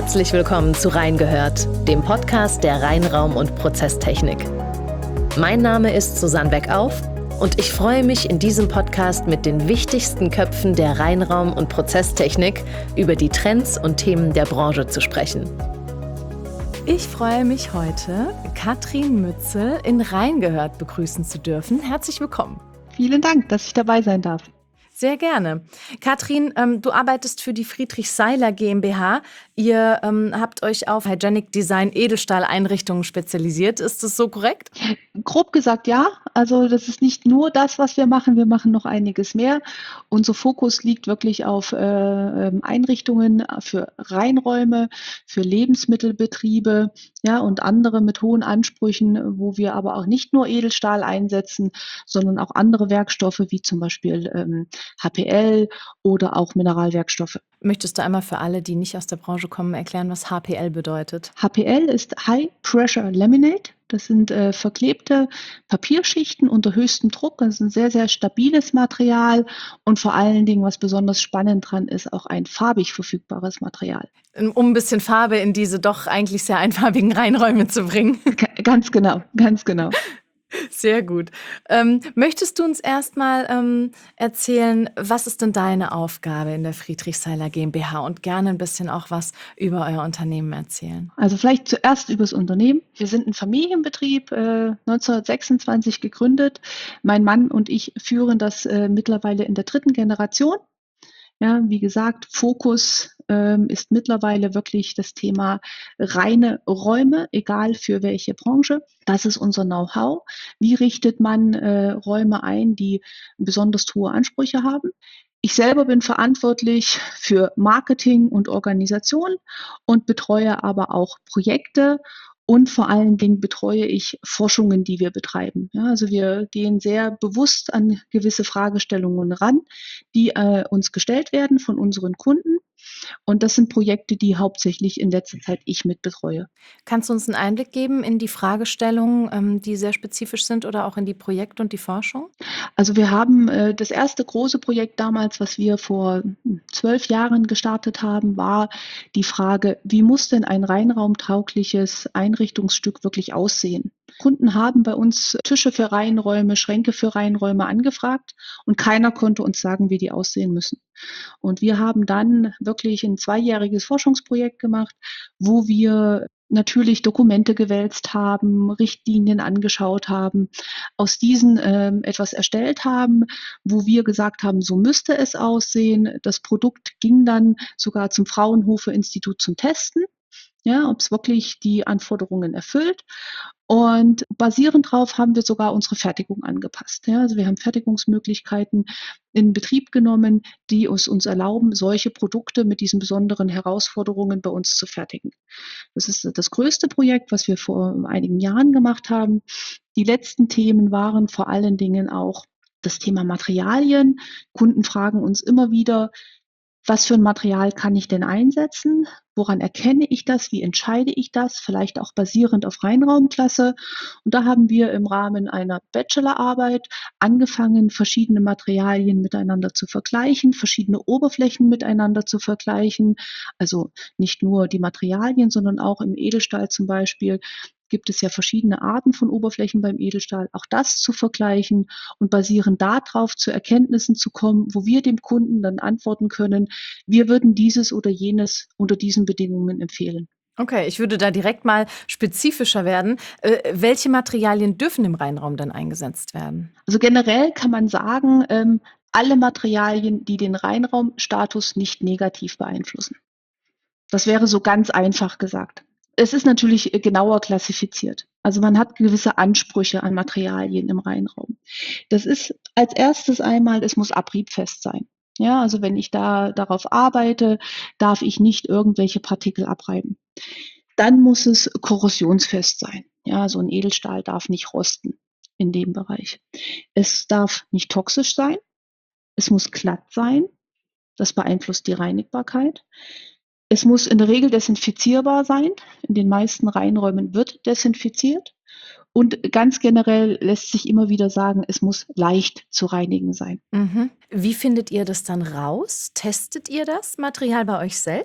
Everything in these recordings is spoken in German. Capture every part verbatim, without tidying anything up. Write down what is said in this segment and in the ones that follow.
Herzlich willkommen zu Reingehört, dem Podcast der Reinraum- und Prozesstechnik. Mein Name ist Susanne Beckauf und ich freue mich, in diesem Podcast mit den wichtigsten Köpfen der Reinraum- und Prozesstechnik über die Trends und Themen der Branche zu sprechen. Ich freue mich heute, Katrin Mützel in Reingehört begrüßen zu dürfen. Herzlich willkommen. Vielen Dank, dass ich dabei sein darf. Sehr gerne. Katrin, ähm, du arbeitest für die Friedrich Seiler GmbH. Ihr ähm, habt euch auf Hygienic Design Edelstahleinrichtungen spezialisiert. Ist das so korrekt? Grob gesagt ja. Also das ist nicht nur das, was wir machen. Wir machen noch einiges mehr. Unser Fokus liegt wirklich auf äh, Einrichtungen für Reinräume, für Lebensmittelbetriebe, ja, und andere mit hohen Ansprüchen, wo wir aber auch nicht nur Edelstahl einsetzen, sondern auch andere Werkstoffe wie zum Beispiel ähm, H P L oder auch Mineralwerkstoffe. Möchtest du einmal für alle, die nicht aus der Branche kommen, erklären, was H P L bedeutet? H P L ist High Pressure Laminate. Das sind äh, verklebte Papierschichten unter höchstem Druck. Das ist ein sehr, sehr stabiles Material und vor allen Dingen, was besonders spannend dran ist, auch ein farbig verfügbares Material. Um ein bisschen Farbe in diese doch eigentlich sehr einfarbigen Reinräume zu bringen. G- ganz genau, ganz genau. Sehr gut. Ähm, möchtest du uns erstmal ähm, erzählen, was ist denn deine Aufgabe in der Friedrich Seiler GmbH und gerne ein bisschen auch was über euer Unternehmen erzählen? Also vielleicht zuerst über das Unternehmen. Wir sind ein Familienbetrieb, äh, neunzehnhundertsechsundzwanzig gegründet. Mein Mann und ich führen das äh, mittlerweile in der dritten Generation. Ja, wie gesagt, Fokus ähm, ist mittlerweile wirklich das Thema reine Räume, egal für welche Branche. Das ist unser Know-how. Wie richtet man äh, Räume ein, die besonders hohe Ansprüche haben? Ich selber bin verantwortlich für Marketing und Organisation und betreue aber auch Projekte. Und vor allen Dingen betreue ich Forschungen, die wir betreiben. Ja, also wir gehen sehr bewusst an gewisse Fragestellungen ran, die äh, uns gestellt werden von unseren Kunden. Und das sind Projekte, die hauptsächlich in letzter Zeit ich mit betreue. Kannst du uns einen Einblick geben in die Fragestellungen, ähm, die sehr spezifisch sind oder auch in die Projekt- und die Forschung? Also wir haben äh, das erste große Projekt damals, was wir vor hm, zwölf Jahren gestartet haben, war die Frage, wie muss denn ein reinraumtaugliches Einrichtungsstück wirklich aussehen? Kunden haben bei uns Tische für Reihenräume, Schränke für Reihenräume angefragt und keiner konnte uns sagen, wie die aussehen müssen. Und wir haben dann wirklich ein zweijähriges Forschungsprojekt gemacht, wo wir natürlich Dokumente gewälzt haben, Richtlinien angeschaut haben, aus diesen ähm, etwas erstellt haben, wo wir gesagt haben, so müsste es aussehen. Das Produkt ging dann sogar zum Fraunhofer-Institut zum Testen, ja, ob es wirklich die Anforderungen erfüllt. Und basierend darauf haben wir sogar unsere Fertigung angepasst. Ja, also wir haben Fertigungsmöglichkeiten in Betrieb genommen, die es uns erlauben, solche Produkte mit diesen besonderen Herausforderungen bei uns zu fertigen. Das ist das größte Projekt, was wir vor einigen Jahren gemacht haben. Die letzten Themen waren vor allen Dingen auch das Thema Materialien. Kunden fragen uns immer wieder, was für ein Material kann ich denn einsetzen? Woran erkenne ich das? Wie entscheide ich das? Vielleicht auch basierend auf Reinraumklasse. Und da haben wir im Rahmen einer Bachelorarbeit angefangen, verschiedene Materialien miteinander zu vergleichen, verschiedene Oberflächen miteinander zu vergleichen. Also nicht nur die Materialien, sondern auch im Edelstahl zum Beispiel gibt es ja verschiedene Arten von Oberflächen beim Edelstahl, auch das zu vergleichen und basierend darauf zu Erkenntnissen zu kommen, wo wir dem Kunden dann antworten können, wir würden dieses oder jenes unter diesen Bedingungen empfehlen. Okay, ich würde da direkt mal spezifischer werden. Äh, welche Materialien dürfen im Reinraum dann eingesetzt werden? Also generell kann man sagen, ähm, alle Materialien, die den Reinraumstatus nicht negativ beeinflussen. Das wäre so ganz einfach gesagt. Es ist natürlich äh, genauer klassifiziert. Also man hat gewisse Ansprüche an Materialien im Reinraum. Das ist als erstes einmal, es muss abriebfest sein. Ja, also wenn ich da darauf arbeite, darf ich nicht irgendwelche Partikel abreiben. Dann muss es korrosionsfest sein. Ja, so ein Edelstahl darf nicht rosten in dem Bereich. Es darf nicht toxisch sein. Es muss glatt sein. Das beeinflusst die Reinigbarkeit. Es muss in der Regel desinfizierbar sein. In den meisten Reinräumen wird desinfiziert. Und ganz generell lässt sich immer wieder sagen, es muss leicht zu reinigen sein. Mhm. Wie findet ihr das dann raus? Testet ihr das Material bei euch selbst?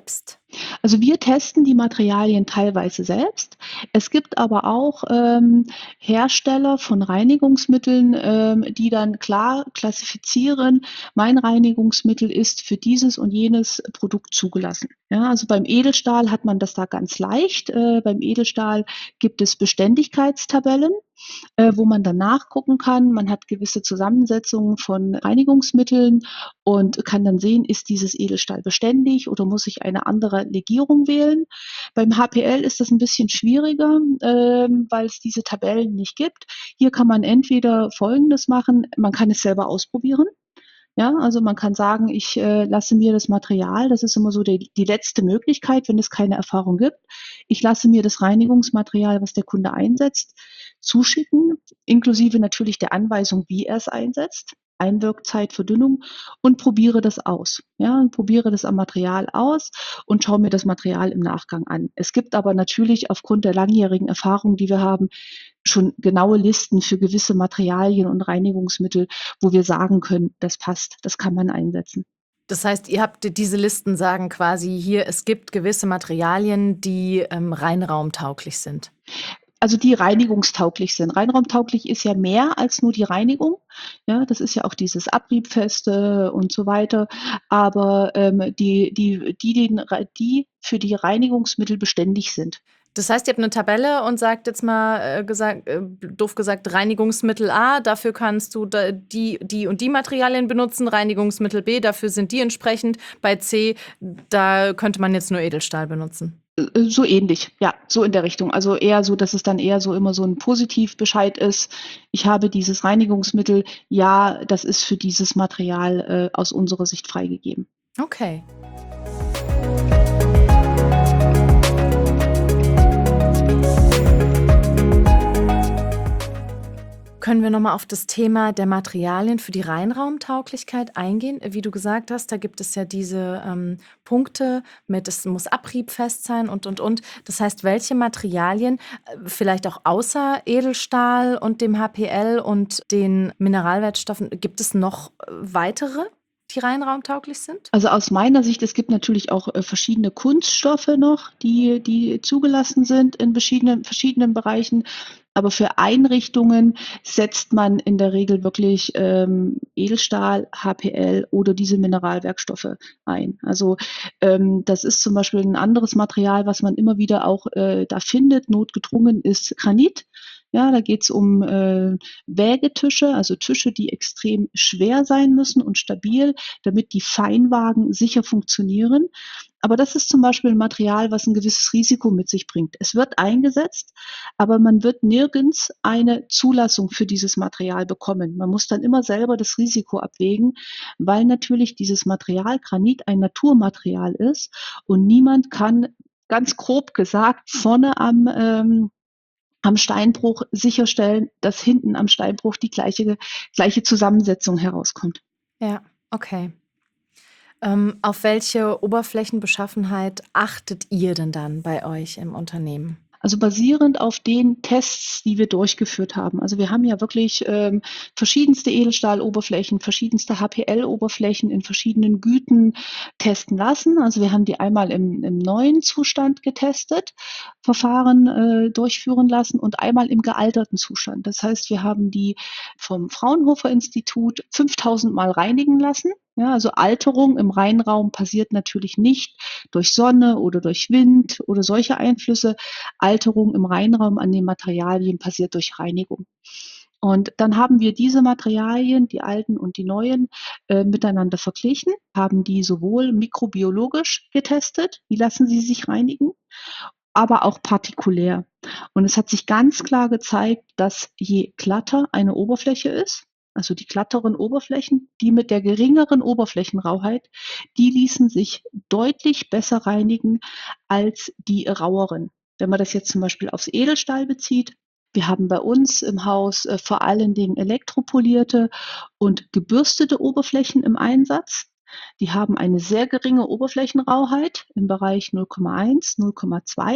Also wir testen die Materialien teilweise selbst. Es gibt aber auch ähm, Hersteller von Reinigungsmitteln, ähm, die dann klar klassifizieren, mein Reinigungsmittel ist für dieses und jenes Produkt zugelassen. Ja, also beim Edelstahl hat man das da ganz leicht. Äh, beim Edelstahl gibt es Beständigkeitstabellen, äh, wo man dann nachgucken kann. Man hat gewisse Zusammensetzungen von Reinigungsmitteln und kann dann sehen, ist dieses Edelstahl beständig oder muss ich eine andere Legierung wählen. Beim H P L ist das ein bisschen schwieriger, ähm, weil es diese Tabellen nicht gibt. Hier kann man entweder Folgendes machen, man kann es selber ausprobieren. Ja, also man kann sagen, ich äh, lasse mir das Material, das ist immer so die, die letzte Möglichkeit, wenn es keine Erfahrung gibt. Ich lasse mir das Reinigungsmaterial, was der Kunde einsetzt, zuschicken, inklusive natürlich der Anweisung, wie er es einsetzt. Einwirkzeit, Verdünnung und probiere das aus. Ja, und probiere das am Material aus und schaue mir das Material im Nachgang an. Es gibt aber natürlich aufgrund der langjährigen Erfahrung, die wir haben, schon genaue Listen für gewisse Materialien und Reinigungsmittel, wo wir sagen können, das passt, das kann man einsetzen. Das heißt, ihr habt diese Listen sagen quasi hier, es gibt gewisse Materialien, die ähm, reinraumtauglich sind. Also die reinigungstauglich sind. Reinraumtauglich ist ja mehr als nur die Reinigung. Ja, das ist ja auch dieses Abriebfeste und so weiter. Aber ähm, die, die, die, den, die für die Reinigungsmittel beständig sind. Das heißt, ihr habt eine Tabelle und sagt jetzt mal, äh, gesagt, äh, doof gesagt, Reinigungsmittel A, dafür kannst du da die, die und die Materialien benutzen, Reinigungsmittel B, dafür sind die entsprechend. Bei C, da könnte man jetzt nur Edelstahl benutzen. Äh, So ähnlich, ja, so in der Richtung. Also eher so, dass es dann eher so immer so ein Positivbescheid ist. Ich habe dieses Reinigungsmittel, ja, das ist für dieses Material äh, aus unserer Sicht freigegeben. Okay. Können wir noch mal auf das Thema der Materialien für die Reinraumtauglichkeit eingehen? Wie du gesagt hast, da gibt es ja diese ähm, Punkte mit, es muss abriebfest sein und, und, und. Das heißt, welche Materialien, äh, vielleicht auch außer Edelstahl und dem H P L und den Mineralwertstoffen, gibt es noch äh, weitere, die reinraumtauglich sind? Also aus meiner Sicht, es gibt natürlich auch äh, verschiedene Kunststoffe noch, die, die zugelassen sind in verschiedenen, verschiedenen Bereichen. Aber für Einrichtungen setzt man in der Regel wirklich ähm, Edelstahl, H P L oder diese Mineralwerkstoffe ein. Also ähm, das ist zum Beispiel ein anderes Material, was man immer wieder auch äh, da findet, notgedrungen, ist Granit. Ja, da geht es um äh, Wägetische, also Tische, die extrem schwer sein müssen und stabil, damit die Feinwagen sicher funktionieren. Aber das ist zum Beispiel ein Material, was ein gewisses Risiko mit sich bringt. Es wird eingesetzt, aber man wird nirgends eine Zulassung für dieses Material bekommen. Man muss dann immer selber das Risiko abwägen, weil natürlich dieses Material Granit ein Naturmaterial ist und niemand kann, ganz grob gesagt, vorne am ähm, am Steinbruch sicherstellen, dass hinten am Steinbruch die gleiche, gleiche Zusammensetzung herauskommt. Ja, okay. Ähm, auf welche Oberflächenbeschaffenheit achtet ihr denn dann bei euch im Unternehmen? Also basierend auf den Tests, die wir durchgeführt haben. Also wir haben ja wirklich ähm, verschiedenste Edelstahloberflächen, verschiedenste H P L-Oberflächen in verschiedenen Güten testen lassen. Also wir haben die einmal im, im neuen Zustand getestet, Verfahren äh, durchführen lassen und einmal im gealterten Zustand. Das heißt, wir haben die vom Fraunhofer Institut fünftausend Mal reinigen lassen. Ja, also Alterung im Reinraum passiert natürlich nicht durch Sonne oder durch Wind oder solche Einflüsse. Alterung im Reinraum an den Materialien passiert durch Reinigung. Und dann haben wir diese Materialien, die alten und die neuen, äh, miteinander verglichen, haben die sowohl mikrobiologisch getestet, wie lassen sie sich reinigen, aber auch partikulär. Und es hat sich ganz klar gezeigt, dass je glatter eine Oberfläche ist, also die glatteren Oberflächen, die mit der geringeren Oberflächenrauheit, die ließen sich deutlich besser reinigen als die raueren. Wenn man das jetzt zum Beispiel aufs Edelstahl bezieht, wir haben bei uns im Haus äh, vor allen Dingen elektropolierte und gebürstete Oberflächen im Einsatz. Die haben eine sehr geringe Oberflächenrauheit im Bereich null Komma eins, null Komma zwei.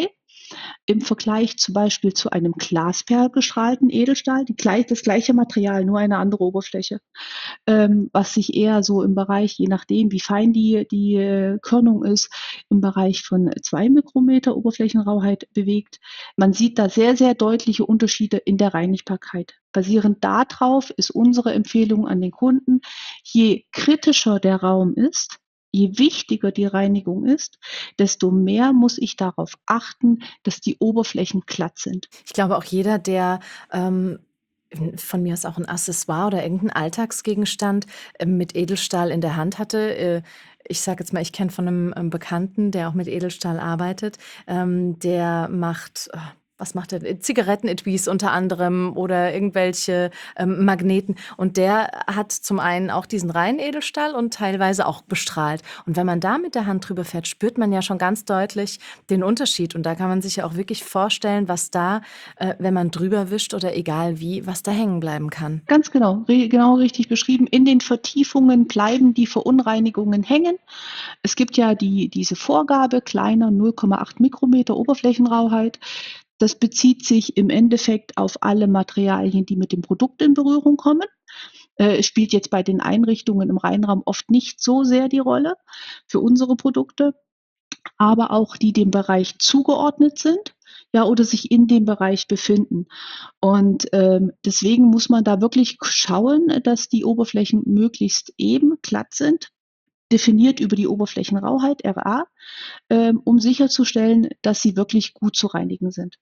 im Vergleich zum Beispiel zu einem glasperlgestrahlten Edelstahl, die gleich das gleiche Material, nur eine andere Oberfläche, ähm, was sich eher so im Bereich, je nachdem, wie fein die die, äh, Körnung ist, im Bereich von zwei Mikrometer Oberflächenrauheit bewegt. Man sieht da sehr, sehr deutliche Unterschiede in der Reinigbarkeit. Basierend darauf ist unsere Empfehlung an den Kunden: Je kritischer der Raum ist, je wichtiger die Reinigung ist, desto mehr muss ich darauf achten, dass die Oberflächen glatt sind. Ich glaube auch jeder, der, ähm, von mir aus auch ein Accessoire oder irgend 'n Alltagsgegenstand, ähm, mit Edelstahl in der Hand hatte. Äh, ich sage jetzt mal, ich kenne von einem ähm, Bekannten, der auch mit Edelstahl arbeitet, ähm, der macht ah, was macht er? Äh, Zigarettenetuis unter anderem oder irgendwelche, ähm, Magneten. Und der hat zum einen auch diesen reinen Edelstahl und teilweise auch bestrahlt. Und wenn man da mit der Hand drüber fährt, spürt man ja schon ganz deutlich den Unterschied. Und da kann man sich ja auch wirklich vorstellen, was da, äh, wenn man drüber wischt oder egal wie, was da hängen bleiben kann. Ganz genau, ri genau richtig beschrieben. In den Vertiefungen bleiben die Verunreinigungen hängen. Es gibt ja die diese Vorgabe kleiner null Komma acht Mikrometer Oberflächenrauheit. Das bezieht sich im Endeffekt auf alle Materialien, die mit dem Produkt in Berührung kommen. Äh, es spielt jetzt bei den Einrichtungen im Reinraum oft nicht so sehr die Rolle für unsere Produkte, aber auch die dem Bereich zugeordnet sind, ja, oder sich in dem Bereich befinden. Und, ähm, deswegen muss man da wirklich schauen, dass die Oberflächen möglichst eben, glatt sind, definiert über die Oberflächenrauheit, R A, ähm, um sicherzustellen, dass sie wirklich gut zu reinigen sind.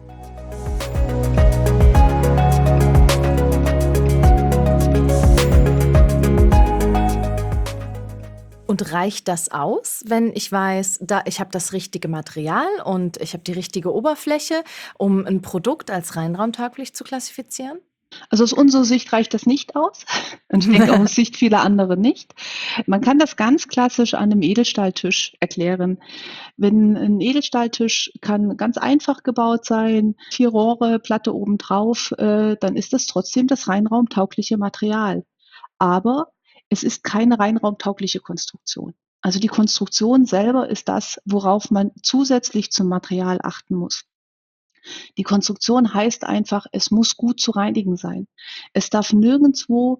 Und reicht das aus, wenn ich weiß, da ich habe das richtige Material und ich habe die richtige Oberfläche, um ein Produkt als reinraumtauglich zu klassifizieren? Also aus unserer Sicht reicht das nicht aus und ich denke auch aus Sicht vieler anderer nicht. Man kann das ganz klassisch an 'nem Edelstahltisch erklären. Wenn 'n Edelstahltisch kann ganz einfach gebaut sein, vier Rohre, Platte obendrauf, äh, dann ist das trotzdem das reinraumtaugliche Material. Aber es ist keine reinraumtaugliche Konstruktion. Also die Konstruktion selber ist das, worauf man zusätzlich zum Material achten muss. Die Konstruktion heißt einfach, es muss gut zu reinigen sein. Es darf nirgendswo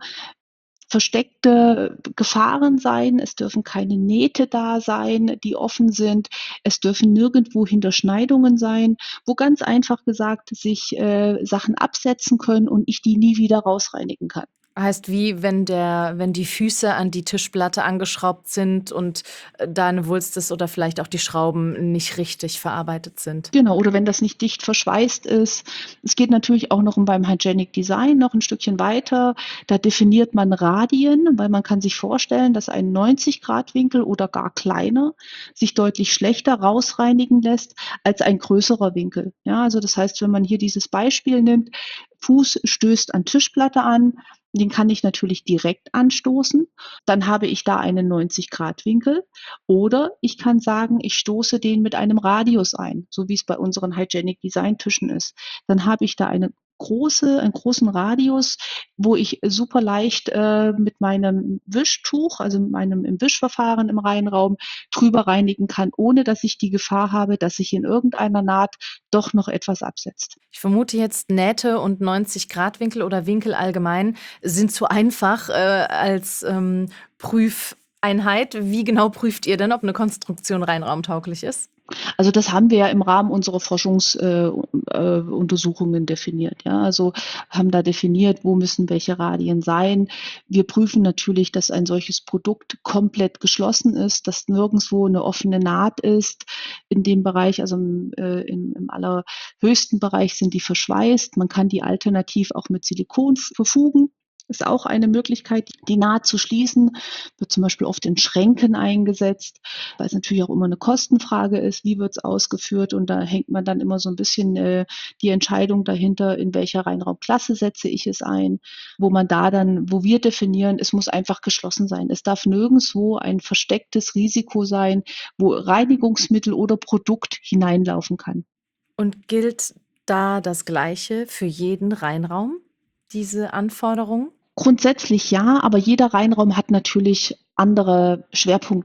versteckte Gefahren sein. Es dürfen keine Nähte da sein, die offen sind. Es dürfen nirgendwo Hinterschneidungen sein, wo ganz einfach gesagt sich, äh, Sachen absetzen können und ich die nie wieder rausreinigen kann. Heißt, wie wenn der wenn die Füße an die Tischplatte angeschraubt sind und, äh, da 'ne Wulst ist oder vielleicht auch die Schrauben nicht richtig verarbeitet sind. Genau, oder wenn das nicht dicht verschweißt ist. Es geht natürlich auch noch um beim Hygienic Design noch 'n Stückchen weiter. Da definiert man Radien, weil man kann sich vorstellen, dass ein neunzig Grad Winkel oder gar kleiner sich deutlich schlechter rausreinigen lässt als ein größerer Winkel. Ja, also das heißt, wenn man hier dieses Beispiel nimmt, Fuß stößt an Tischplatte an, den kann ich natürlich direkt anstoßen. Dann habe ich da einen neunzig Grad Winkel. Oder ich kann sagen, ich stoße den mit einem Radius ein, so wie es bei unseren Hygienic Design Tischen ist. Dann habe ich da eine große einen großen Radius, wo ich super leicht, äh, mit meinem Wischtuch, also mit meinem im Wischverfahren im Reinraum drüber reinigen kann, ohne dass ich die Gefahr habe, dass sich in irgendeiner Naht doch noch etwas absetzt. Ich vermute jetzt, Nähte und neunzig Grad Winkel oder Winkel allgemein sind zu einfach, äh, als, ähm, Prüfeinheit. Wie genau prüft ihr denn, ob 'ne Konstruktion reinraumtauglich ist? Also, das haben wir ja im Rahmen unserer Forschungs äh, äh, Untersuchungen definiert, ja. Also, haben da definiert, wo müssen welche Radien sein. Wir prüfen natürlich, dass ein solches Produkt komplett geschlossen ist, dass nirgendswo 'ne offene Naht ist in dem Bereich. Also, im äh, im im allerhöchsten Bereich sind die verschweißt. Man kann die alternativ auch mit Silikon verfugen. Ist auch eine Möglichkeit, die Naht zu schließen. Wird zum Beispiel oft in Schränken eingesetzt, weil's natürlich auch immer 'ne Kostenfrage ist, wie wird's ausgeführt? Und da hängt man dann immer so 'n bisschen, äh, die Entscheidung dahinter, in welcher Reinraumklasse setze ich es ein, wo man da dann wo wir definieren, es muss einfach geschlossen sein. Es darf nirgendswo ein verstecktes Risiko sein, wo Reinigungsmittel oder Produkt hineinlaufen kann. Und gilt da das Gleiche für jeden Reinraum, diese Anforderung? Grundsätzlich ja, aber jeder Reinraum hat natürlich andere Schwerpunkte.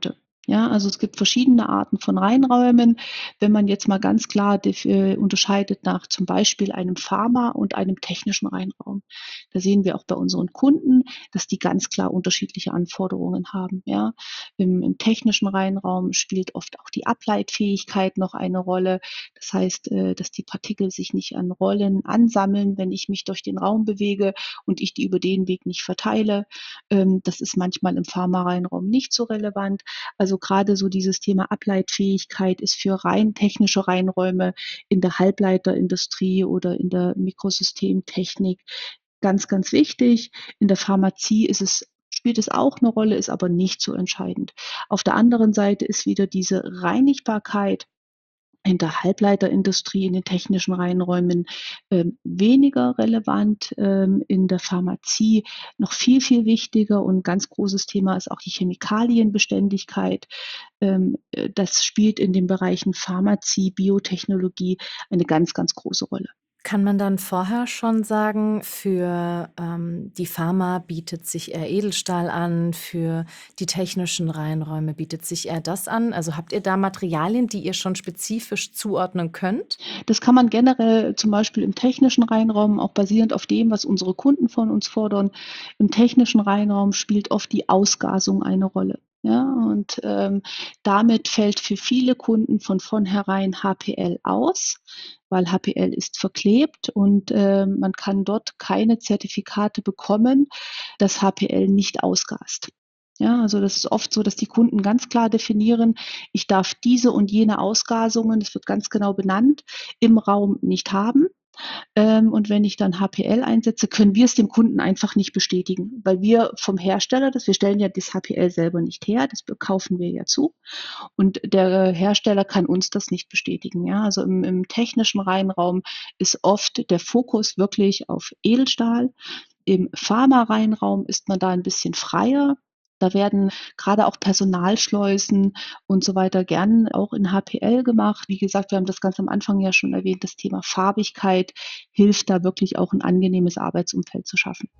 Ja, also es gibt verschiedene Arten von Reinräumen. Wenn man jetzt mal ganz klar def äh, unterscheidet nach zum Beispiel einem Pharma und einem technischen Reinraum. Da sehen wir auch bei unseren Kunden, dass die ganz klar unterschiedliche Anforderungen haben, ja. Im im technischen Reinraum spielt oft auch die Ableitfähigkeit noch eine Rolle. Das heißt, äh, dass die Partikel sich nicht an Rollen ansammeln, wenn ich mich durch den Raum bewege und ich die über den Weg nicht verteile. Ähm, das ist manchmal im Pharma-Reinraum nicht so relevant. Also gerade so dieses Thema Ableitfähigkeit ist für rein technische Reinräume in der Halbleiterindustrie oder in der Mikrosystemtechnik ganz, ganz wichtig. In der Pharmazie ist es spielt es auch 'ne Rolle, ist aber nicht so entscheidend. Auf der anderen Seite ist wieder diese Reinigbarkeit in der Halbleiterindustrie, in den technischen Reinräumen, ähm, weniger relevant, ähm, in der Pharmazie noch viel, viel wichtiger und ganz großes Thema ist auch die Chemikalienbeständigkeit. Ähm, äh, das spielt in den Bereichen Pharmazie, Biotechnologie eine ganz, ganz große Rolle. Kann man dann vorher schon sagen, für, ähm, die Pharma bietet sich eher Edelstahl an, für die technischen Reinräume bietet sich eher das an? Also, habt ihr da Materialien, die ihr schon spezifisch zuordnen könnt? Das kann man generell zum Beispiel im technischen Reinraum auch basierend auf dem, was unsere Kunden von uns fordern. Im technischen Reinraum spielt oft die Ausgasung eine Rolle, ja? Und, ähm, damit fällt für viele Kunden von vornherein H P L aus, weil H P L ist verklebt und, ähm, man kann dort keine Zertifikate bekommen, dass H P L nicht ausgast. Ja, also das ist oft so, dass die Kunden ganz klar definieren: „Ich darf diese und jene Ausgasungen“, das wird ganz genau benannt, „im Raum nicht haben.“ Ähm, und wenn ich dann H P L einsetze, können wir es dem Kunden einfach nicht bestätigen, weil wir vom Hersteller das wir stellen ja das H P L selber nicht her, das be kaufen wir ja zu und der Hersteller kann uns das nicht bestätigen, ja? Also im im technischen Reinraum ist oft der Fokus wirklich auf Edelstahl. Im Pharma-Reinraum ist man da 'n bisschen freier. Da werden grade auch Personalschleusen und so weiter gern auch in H P L gemacht. Wie gesagt, wir haben das ganz am Anfang ja schon erwähnt, das Thema Farbigkeit hilft da wirklich auch 'n angenehmes Arbeitsumfeld zu schaffen.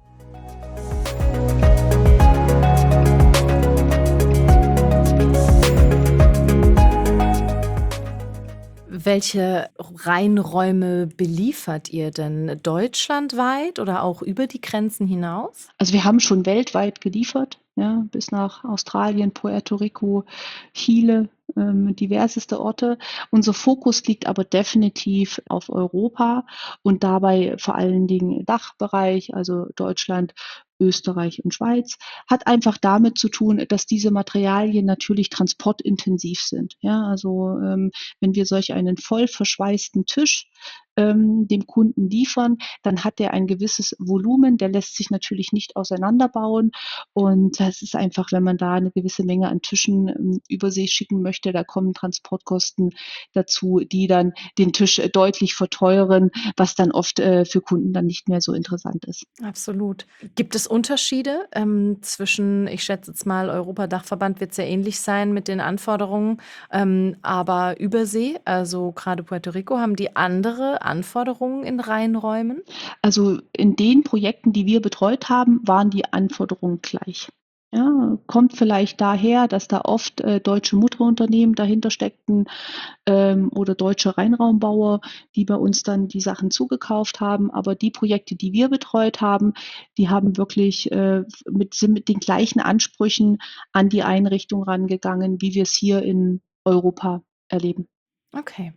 Welche Reinräume beliefert ihr denn deutschlandweit oder auch über die Grenzen hinaus? Also, wir haben schon weltweit geliefert, ja, bis nach Australien, Puerto Rico, Chile, ähm, diverseste Orte. Unser Fokus liegt aber definitiv auf Europa und dabei vor allen Dingen Dachbereich, also Deutschland, Österreich und Schweiz. Hat einfach damit zu tun, dass diese Materialien natürlich transportintensiv sind, ja? Also, ähm, wenn wir solch einen voll verschweißten Tisch, ähm, dem Kunden liefern, dann hat der ein gewisses Volumen, der lässt sich natürlich nicht auseinanderbauen und das ist einfach, wenn man da 'ne gewisse Menge an Tischen, ähm, über See schicken möchte, da kommen Transportkosten dazu, die dann den Tisch, äh, deutlich verteuern, was dann oft, äh, für Kunden dann nicht mehr so interessant ist. Absolut. Gibt es Unterschiede, ähm, zwischen ich schätze jetzt mal, Europa-Dachverband wird sehr ähnlich sein mit den Anforderungen, ähm, aber Übersee, also grade Puerto Rico, haben die andere Anforderungen in Reinräumen? Also, in den Projekten, die wir betreut haben, waren die Anforderungen gleich. Ja, kommt vielleicht daher, dass da oft, äh, deutsche Mutterunternehmen dahinter steckten, ähm, oder deutsche Reinraumbauer, die bei uns dann die Sachen zugekauft haben. Aber die Projekte, die wir betreut haben, die haben wirklich, äh, f mit sind mit den gleichen Ansprüchen an die Einrichtung rangegangen, wie wir's hier in Europa erleben. Okay.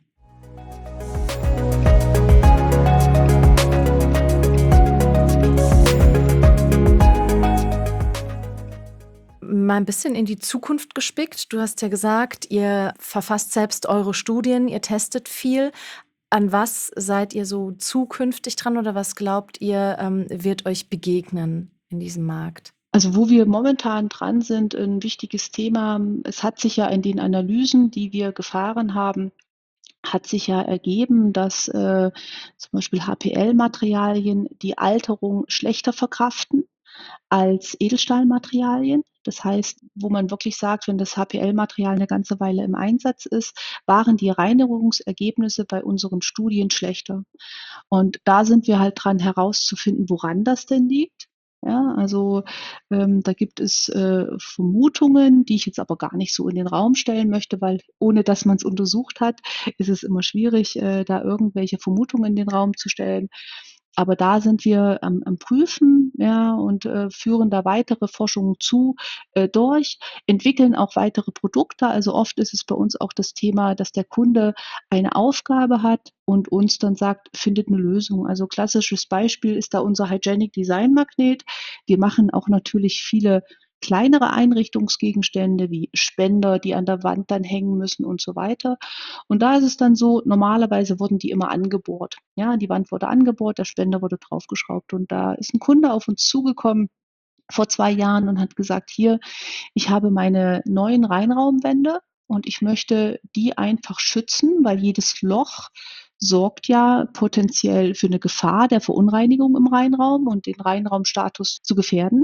Mal 'n bisschen in die Zukunft gespickt. Du hast ja gesagt, ihr verfasst selbst eure Studien, ihr testet viel. An was seid ihr so zukünftig dran oder was glaubt ihr, ähm, wird euch begegnen in diesem Markt? Also, wo wir momentan dran sind, 'n wichtiges Thema, es hat sich ja in den Analysen, die wir gefahren haben hat sich ja ergeben, dass, äh, zum Beispiel H P L-Materialien die Alterung schlechter verkraften als Edelstahlmaterialien. Das heißt, wo man wirklich sagt, wenn das H P L-Material 'ne ganze Weile im Einsatz ist, waren die Reinigungsergebnisse bei unseren Studien schlechter. Und da sind wir halt dran herauszufinden, woran das denn liegt. Ja, also, ähm, da gibt es, äh, Vermutungen, die ich jetzt aber gar nicht so in den Raum stellen möchte, weil ohne dass man es untersucht hat, ist es immer schwierig, äh, da irgendwelche Vermutungen in den Raum zu stellen. Aber da sind wir am am Prüfen, ja, und, äh, führen da weitere Forschungen zu äh, durch, entwickeln auch weitere Produkte. Also, oft ist es bei uns auch das Thema, dass der Kunde eine Aufgabe hat und uns dann sagt: „Findet 'ne Lösung.“ Also, klassisches Beispiel ist da unser Hygienic Design Magnet. Wir machen auch natürlich viele kleinere Einrichtungsgegenstände wie Spender, die an der Wand dann hängen müssen und so weiter. Und da ist es dann so, normalerweise wurden die immer angebohrt. Ja, die Wand wurde angebohrt, der Spender wurde draufgeschraubt. Und da ist 'n Kunde auf uns zugekommen vor zwei Jahren und hat gesagt: „Hier, ich habe meine neuen Reinraumwände und ich möchte die einfach schützen, weil jedes Loch sorgt ja potenziell für 'ne Gefahr der Verunreinigung im Reinraum und den Reinraumstatus zu gefährden.“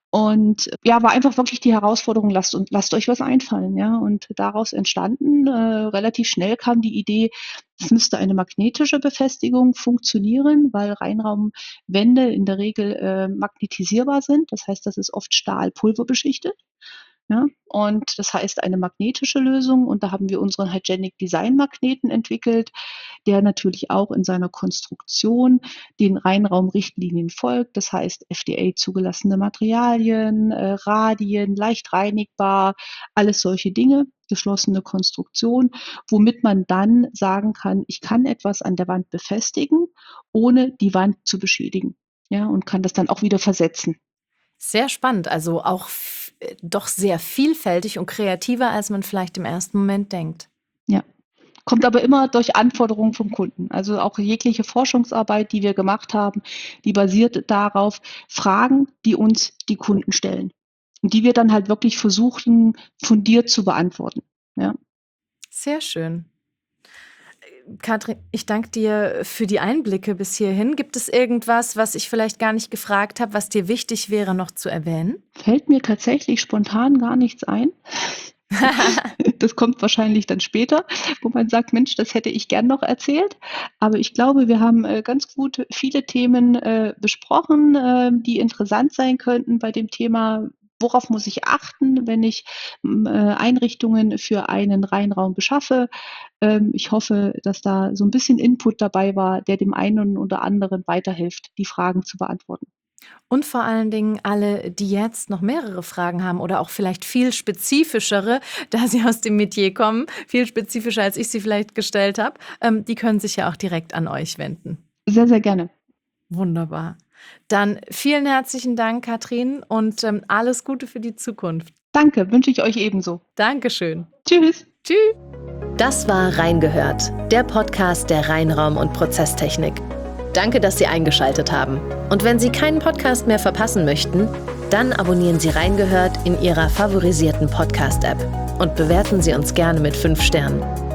Und ja, war einfach wirklich die Herausforderung: „Lasst un lasst euch was einfallen“, ja? Und daraus entstanden, äh, relativ schnell kam die Idee, es müsste eine magnetische Befestigung funktionieren, weil Reinraumwände in der Regel, äh, magnetisierbar sind. Das heißt, das ist oft stahlpulverbeschichtet, ja? Und das heißt eine magnetische Lösung und da haben wir unseren Hygienic Design Magneten entwickelt, der natürlich auch in seiner Konstruktion den Reinraumrichtlinien folgt. Das heißt, F D A zugelassene Materialien, äh, Radien, leicht reinigbar, alles solche Dinge, geschlossene Konstruktion, womit man dann sagen kann: „Ich kann etwas an der Wand befestigen, ohne die Wand zu beschädigen“, ja, und kann das dann auch wieder versetzen. Sehr spannend, also auch f äh, doch sehr vielfältig und kreativer, als man vielleicht im ersten Moment denkt. Ja, kommt aber immer durch Anforderungen vom Kunden. Also, auch jegliche Forschungsarbeit, die wir gemacht haben, die basiert darauf Fragen, die uns die Kunden stellen und die wir dann halt wirklich versuchen, fundiert zu beantworten, ja. Sehr schön. Äh, Katrin, ich danke dir für die Einblicke bis hierhin. Gibt es irgendwas, was ich vielleicht gar nicht gefragt habe, was dir wichtig wäre, noch zu erwähnen? Fällt mir tatsächlich spontan gar nichts ein. Das kommt wahrscheinlich dann später, wo man sagt: „Mensch, das hätte ich gern noch erzählt.“ Aber ich glaube, wir haben, äh, ganz gut viele Themen, äh, besprochen, ähm, die interessant sein könnten bei dem Thema: Worauf muss ich achten, wenn ich, hm, äh, Einrichtungen für einen Reinraum beschaffe? Ähm, ich hoffe, dass da so 'n bisschen Input dabei war, der dem einen oder anderen weiterhilft, die Fragen zu beantworten. Und vor allen Dingen alle, die jetzt noch mehrere Fragen haben oder auch vielleicht viel spezifischere, da sie aus dem Metier kommen, viel spezifischer, als ich sie vielleicht gestellt habe, ähm, die können sich ja auch direkt an euch wenden. Sehr, sehr gerne. Wunderbar. Dann vielen herzlichen Dank, Katrin, und, ähm, alles Gute für die Zukunft. Danke, wünsche ich euch ebenso. Dankeschön. Tschüss. Tschü Das war Reingehört, der Podcast der Reinraum und Prozesstechnik. Danke, dass Sie eingeschaltet haben. Und wenn Sie keinen Podcast mehr verpassen möchten, dann abonnieren Sie Reingehört in Ihrer favorisierten Podcast-App und bewerten Sie uns gerne mit fünf Sternen.